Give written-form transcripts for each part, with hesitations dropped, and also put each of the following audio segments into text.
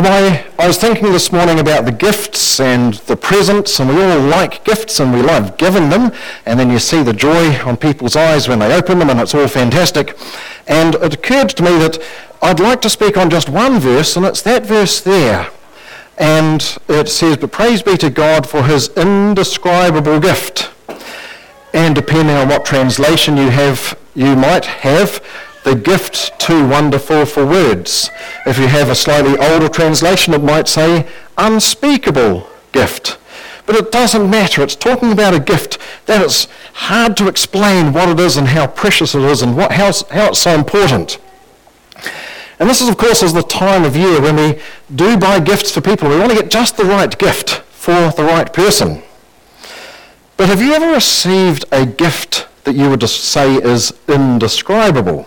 I was thinking this morning about the gifts and the presents, and we all like gifts and we love giving them, and then you see the joy on people's eyes when they open them, and it's all fantastic. And it occurred to me that I'd like to speak on just one verse, and it's that verse there. And it says, "But praise be to God for his indescribable gift." And depending on what translation you might have, the gift too wonderful for words. If you have a slightly older translation, it might say unspeakable gift. But it doesn't matter. It's talking about a gift that it's hard to explain what it is and how precious it is and how it's so important. And this is, of course, the time of year when we do buy gifts for people. We want to get just the right gift for the right person. But have you ever received a gift that you would just say is indescribable?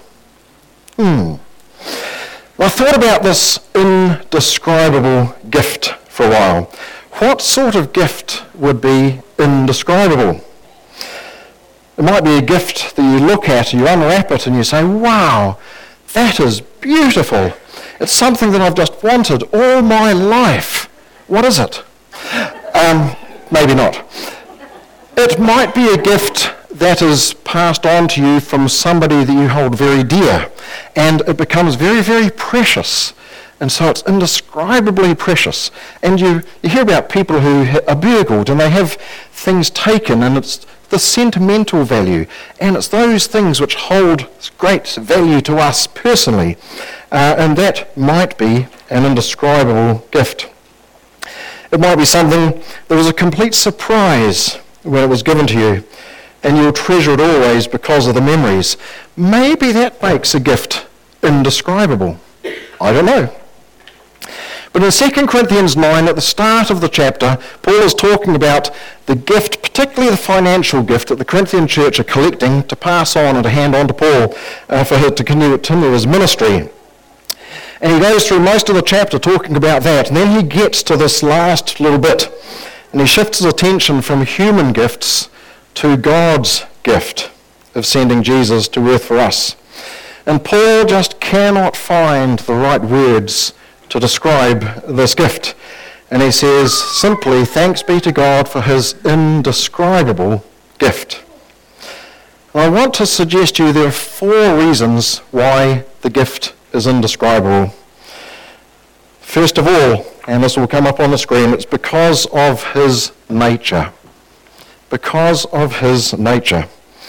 I thought about this indescribable gift for a while. What sort of gift would be indescribable? It might be a gift that you look at, you unwrap it, and you say, "Wow, that is beautiful. It's something that I've just wanted all my life." What is it? Maybe not. It might be a gift that is passed on to you from somebody that you hold very dear, and it becomes very, very precious, and so it's indescribably precious. And you hear about people who are burgled and they have things taken, and it's the sentimental value, and it's those things which hold great value to us personally, and that might be an indescribable gift. It might be something that was a complete surprise when it was given to you, and you'll treasure it always because of the memories. Maybe that makes a gift indescribable. I don't know. But in 2 Corinthians 9, at the start of the chapter, Paul is talking about the gift, particularly the financial gift that the Corinthian church are collecting to pass on and to hand on to Paul for him to continue his ministry. And he goes through most of the chapter talking about that, and then he gets to this last little bit, and he shifts his attention from human gifts to God's gift of sending Jesus to earth for us. And Paul just cannot find the right words to describe this gift. And he says simply, "Thanks be to God for his indescribable gift." And I want to suggest to you there are 4 reasons why the gift is indescribable. First of all, and this will come up on the screen, it's because of his nature. Because of his nature.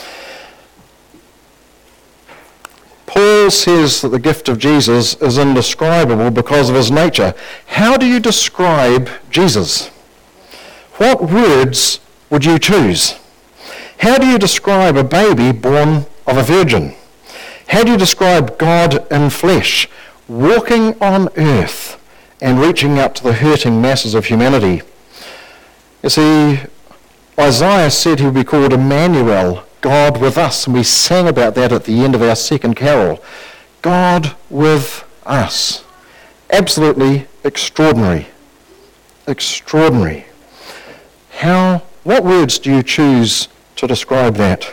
Paul says that the gift of Jesus is indescribable because of his nature. How do you describe Jesus? What words would you choose? How do you describe a baby born of a virgin? How do you describe God in flesh, walking on earth and reaching out to the hurting masses of humanity? You see, Isaiah said he would be called Emmanuel, God with us, and we sang about that at the end of our second carol. God with us. Absolutely extraordinary. Extraordinary. What words do you choose to describe that?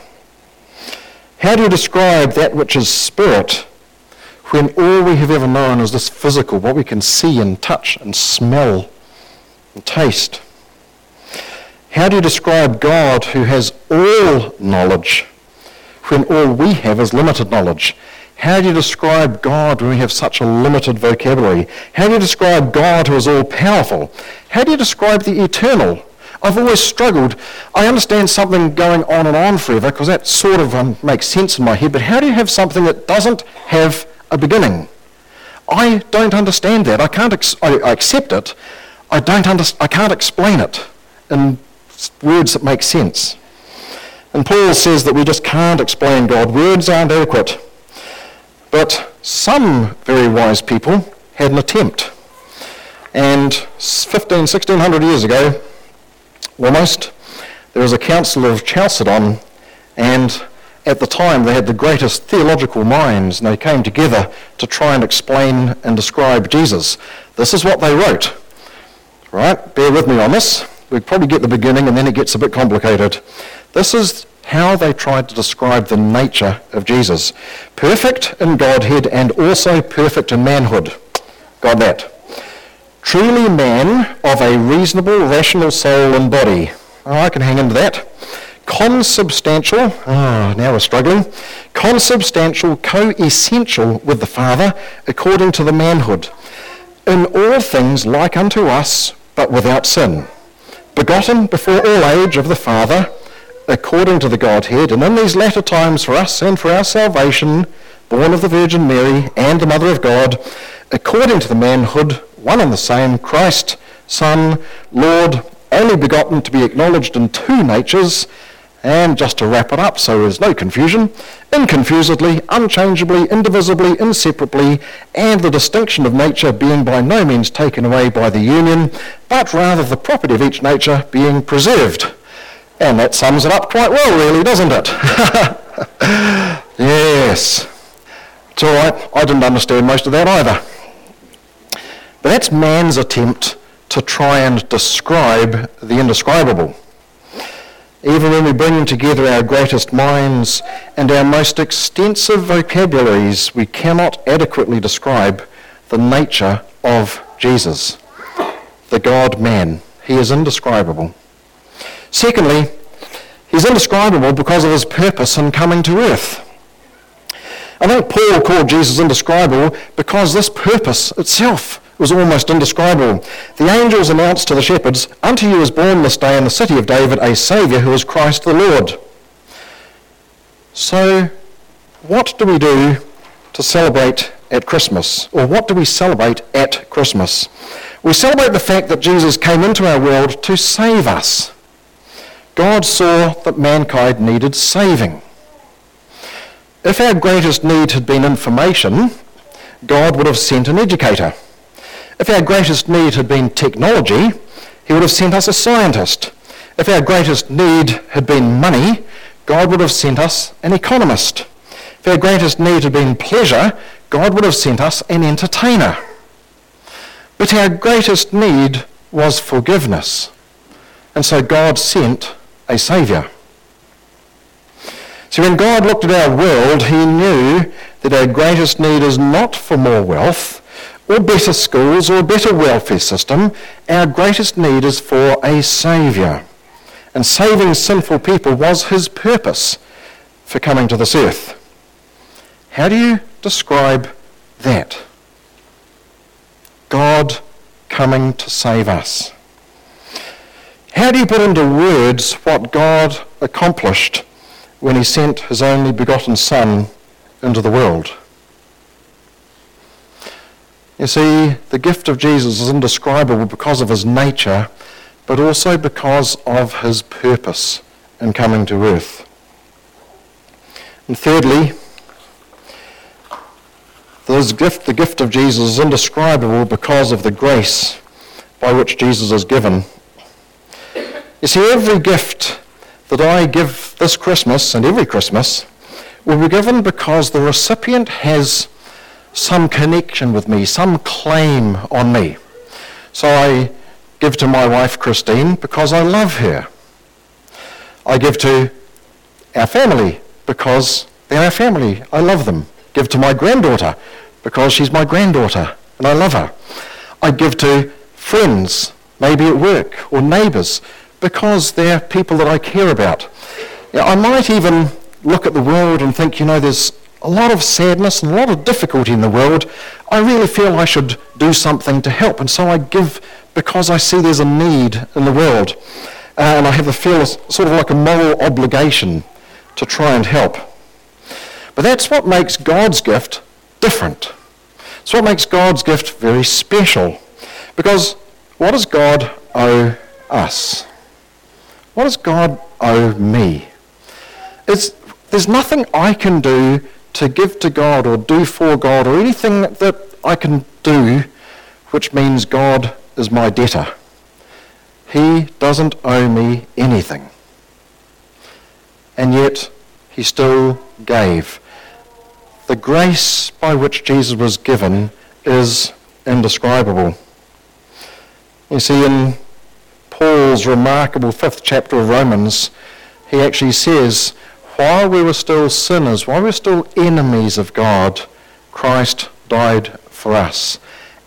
How do you describe that which is spirit when all we have ever known is this physical, what we can see and touch and smell and taste? How do you describe God who has all knowledge when all we have is limited knowledge? How do you describe God when we have such a limited vocabulary? How do you describe God who is all-powerful? How do you describe the eternal? I've always struggled. I understand something going on and on forever because that sort of makes sense in my head, but how do you have something that doesn't have a beginning? I don't understand that. I accept it. I can't explain it in words that make sense. And Paul says that we just can't explain God. Words aren't adequate. But some very wise people had an attempt. And 1600 years ago, almost, there was a council of Chalcedon, and at the time they had the greatest theological minds, and they came together to try and explain and describe Jesus. This is what they wrote. Right? Bear with me on this. We probably get the beginning and then it gets a bit complicated. This is how they tried to describe the nature of Jesus. Perfect in Godhead and also perfect in manhood. Got that. truly man of a reasonable, rational soul and body. Oh, I can hang into that. Consubstantial, now we're struggling. Consubstantial, co-essential with the Father, according to the manhood. In all things like unto us, but without sin. Begotten before all age of the Father, according to the Godhead, and in these latter times for us and for our salvation, born of the Virgin Mary and the Mother of God, according to the manhood, one and the same, Christ, Son, Lord, only begotten to be acknowledged in two natures, and just to wrap it up so there's no confusion, inconfusedly, unchangeably, indivisibly, inseparably, and the distinction of nature being by no means taken away by the union, but rather the property of each nature being preserved. And that sums it up quite well, really, doesn't it? Yes. It's all right. I didn't understand most of that either. But that's man's attempt to try and describe the indescribable. Even when we bring together our greatest minds and our most extensive vocabularies, we cannot adequately describe the nature of Jesus, the God-man. He is indescribable. Secondly, he's indescribable because of his purpose in coming to earth. I think Paul called Jesus indescribable because this purpose itself was almost indescribable. The angels announced to the shepherds, "Unto you is born this day in the city of David a Saviour who is Christ the Lord." So, what do we do to celebrate at Christmas? Or what do we celebrate at Christmas? We celebrate the fact that Jesus came into our world to save us. God saw that mankind needed saving. If our greatest need had been information, God would have sent an educator. If our greatest need had been technology, he would have sent us a scientist. If our greatest need had been money, God would have sent us an economist. If our greatest need had been pleasure, God would have sent us an entertainer. But our greatest need was forgiveness. And so God sent a Saviour. So when God looked at our world, he knew that our greatest need is not for more wealth, or better schools, or a better welfare system. Our greatest need is for a Saviour. And saving sinful people was his purpose for coming to this earth. How do you describe that? God coming to save us. How do you put into words what God accomplished when he sent his only begotten Son into the world? You see, the gift of Jesus is indescribable because of his nature, but also because of his purpose in coming to earth. And thirdly, the gift of Jesus is indescribable because of the grace by which Jesus is given. You see, every gift that I give this Christmas and every Christmas will be given because the recipient has some connection with me, some claim on me. So I give to my wife Christine because I love her. I give to our family because they're our family. I love them. Give to my granddaughter because she's my granddaughter and I love her. I give to friends, maybe at work, or neighbours, because they're people that I care about. I might even look at the world and think, there's a lot of sadness and a lot of difficulty in the world. I really feel I should do something to help, and so I give because I see there's a need in the world. And I have the feel sort of like a moral obligation to try and help. But that's what makes God's gift different. It's what makes God's gift very special. Because what does God owe us? What does God owe me? There's nothing I can do to give to God or do for God or anything that I can do which means God is my debtor. He doesn't owe me anything. And yet he still gave. The grace by which Jesus was given is indescribable. You see, in Paul's remarkable 5th chapter of Romans, he actually says, while we were still sinners, while we were still enemies of God, Christ died for us.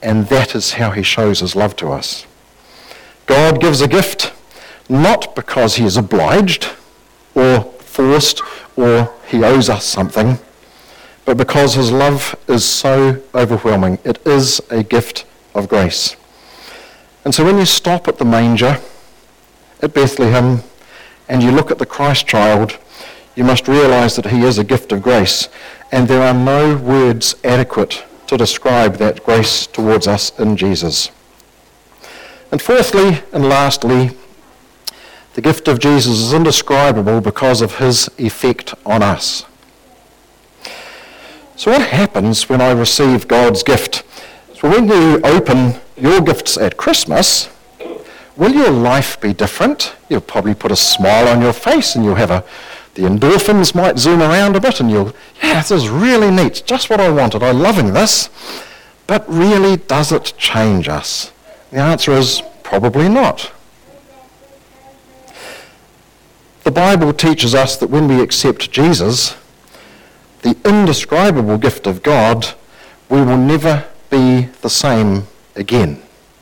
and that is how he shows his love to us. God gives a gift not because he is obliged or forced or he owes us something, but because his love is so overwhelming. It is a gift of grace. And so when you stop at the manger at Bethlehem and you look at the Christ child, you must realize that he is a gift of grace, and there are no words adequate to describe that grace towards us in Jesus. And fourthly and lastly, the gift of Jesus is indescribable because of his effect on us. So what happens when I receive God's gift? So when you open your gifts at Christmas, will your life be different? You'll probably put a smile on your face and you'll have the endorphins might zoom around a bit and this is really neat, just what I wanted, I'm loving this. But really, does it change us? The answer is probably not. The Bible teaches us that when we accept Jesus, the indescribable gift of God, we will never be the same again.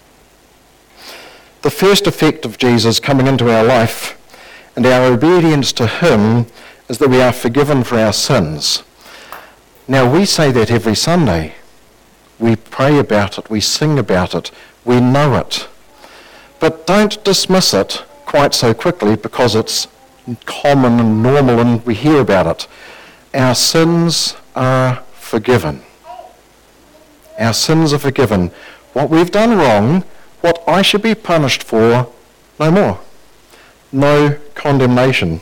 The first effect of Jesus coming into our life and our obedience to him is that we are forgiven for our sins. Now, we say that every Sunday. We pray about it, we sing about it, we know it. But don't dismiss it quite so quickly because it's common and normal and we hear about it. Our sins are forgiven. Our sins are forgiven. What we've done wrong, what I should be punished for, no more. No condemnation.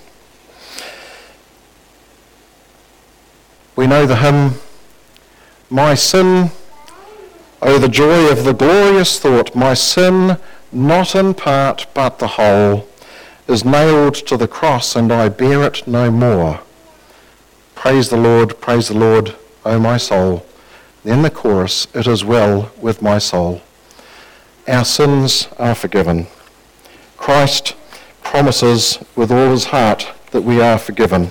We know the hymn, "My sin, oh the joy of the glorious thought, my sin, not in part but the whole, is nailed to the cross and I bear it no more. Praise the Lord, O my soul." Then the chorus, "It is well with my soul." Our sins are forgiven. Christ promises with all his heart that we are forgiven.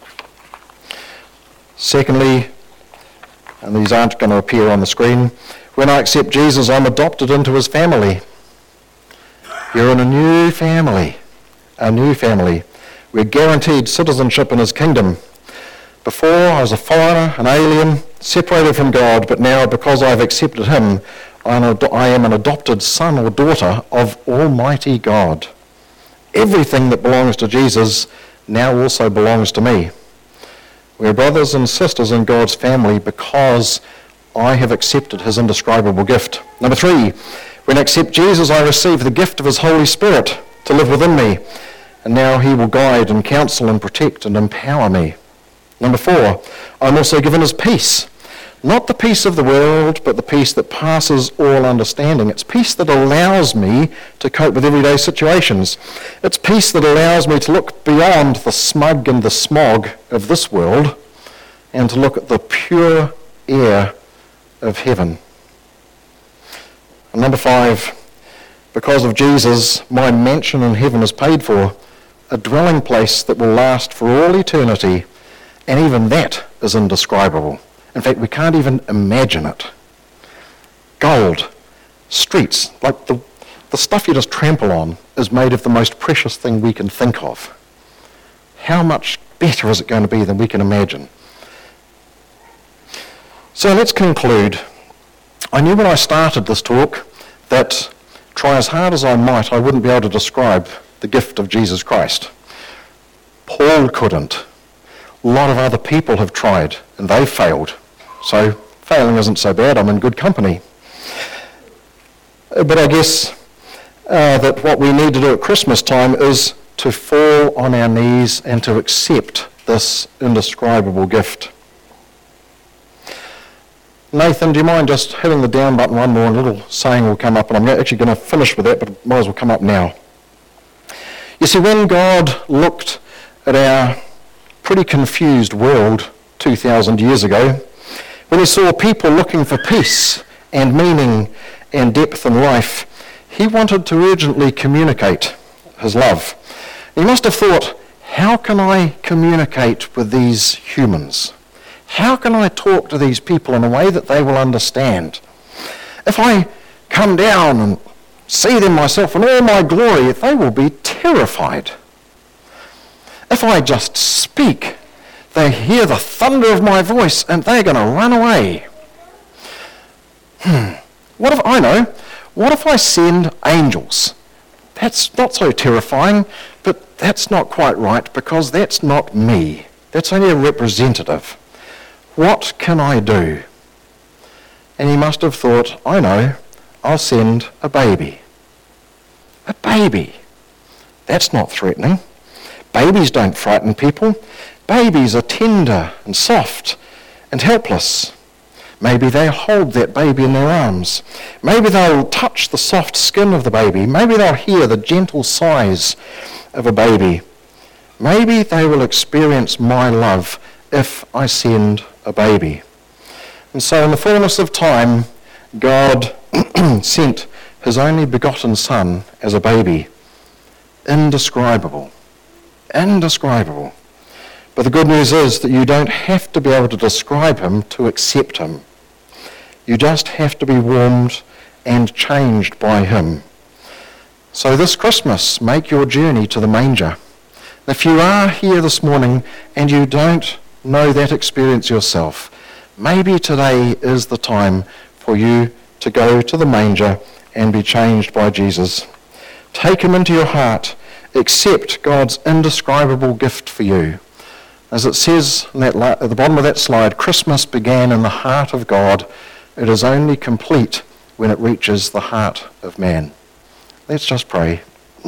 Secondly, and these aren't going to appear on the screen, when I accept Jesus, I'm adopted into his family. You're in a new family. We're guaranteed citizenship in his kingdom. Before, I was a foreigner, an alien, separated from God, but now, because I've accepted him, I am an adopted son or daughter of Almighty God. Everything that belongs to Jesus now also belongs to me. We're brothers and sisters in God's family because I have accepted his indescribable gift. Number 3, when I accept Jesus, I receive the gift of his Holy Spirit to live within me, and now he will guide and counsel and protect and empower me. Number 4, I'm also given his peace. Not the peace of the world, but the peace that passes all understanding. It's peace that allows me to cope with everyday situations. It's peace that allows me to look beyond the smug and the smog of this world and to look at the pure air of heaven. And number 5, because of Jesus, my mansion in heaven is paid for, a dwelling place that will last for all eternity, and even that is indescribable. In fact, we can't even imagine it. Gold, streets, like the stuff you just trample on is made of the most precious thing we can think of. How much better is it going to be than we can imagine? So let's conclude. I knew when I started this talk that try as hard as I might, I wouldn't be able to describe the gift of Jesus Christ. Paul couldn't. A lot of other people have tried and they failed. So failing isn't so bad, I'm in good company. But I guess that what we need to do at Christmas time is to fall on our knees and to accept this indescribable gift. Nathan, do you mind just hitting the down button one more and a little saying will come up, and I'm actually going to finish with that, but it might as well come up now. You see, when God looked at our pretty confused world 2,000 years ago, when he saw people looking for peace and meaning and depth in life, he wanted to urgently communicate his love. He must have thought, how can I communicate with these humans? How can I talk to these people in a way that they will understand? If I come down and see them myself in all my glory, they will be terrified. If I just speak, they hear the thunder of my voice and they're going to run away. What if I send angels? That's not so terrifying, but that's not quite right because that's not me. That's only a representative. What can I do? And he must have thought, I know, I'll send a baby. A baby. That's not threatening. Babies don't frighten people. Babies are tender and soft and helpless. Maybe they'll hold that baby in their arms. Maybe they'll touch the soft skin of the baby. Maybe they'll hear the gentle sighs of a baby. Maybe they will experience my love if I send a baby. And so in the fullness of time, God sent his only begotten Son as a baby. Indescribable. Indescribable. But the good news is that you don't have to be able to describe him to accept him. You just have to be warmed and changed by him. So this Christmas, make your journey to the manger. If you are here this morning and you don't know that experience yourself, maybe today is the time for you to go to the manger and be changed by Jesus. Take him into your heart. Accept God's indescribable gift for you. As it says at the bottom of that slide, Christmas began in the heart of God. It is only complete when it reaches the heart of man. Let's just pray.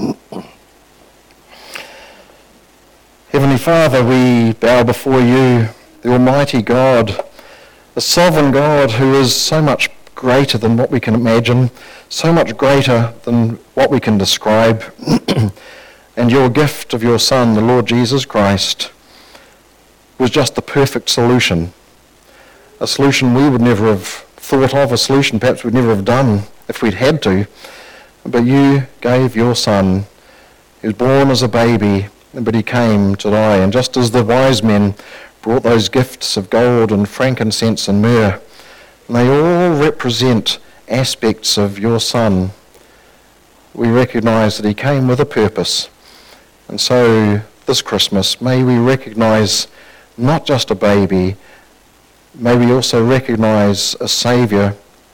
Heavenly Father, we bow before you, the Almighty God, the sovereign God who is so much greater than what we can imagine, so much greater than what we can describe. And your gift of your Son, the Lord Jesus Christ, was just the perfect solution. A solution we would never have thought of, a solution perhaps we'd never have done if we'd had to. But you gave your Son. He was born as a baby, but he came to die. And just as the wise men brought those gifts of gold and frankincense and myrrh, and they all represent aspects of your Son, we recognise that he came with a purpose. And so this Christmas, may we recognise not just a baby, may we also recognise a Saviour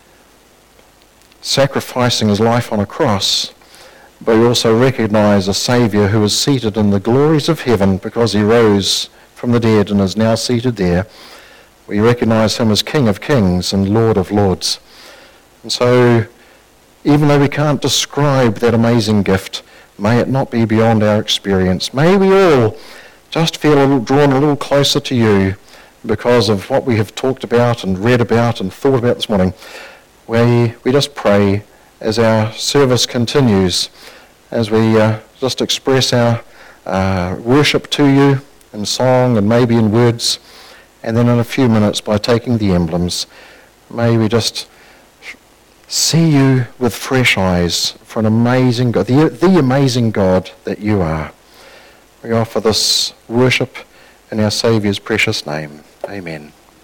sacrificing his life on a cross, but we also recognise a Saviour who is seated in the glories of heaven because he rose from the dead and is now seated there. We recognise him as King of Kings and Lord of Lords. And so, even though we can't describe that amazing gift, may it not be beyond our experience. May we all just feel drawn a little closer to you because of what we have talked about and read about and thought about this morning. We just pray as our service continues, as we just express our worship to you in song and maybe in words, and then in a few minutes by taking the emblems, may we just see you with fresh eyes for an amazing God, the amazing God that you are. We offer this worship in our Saviour's precious name. Amen.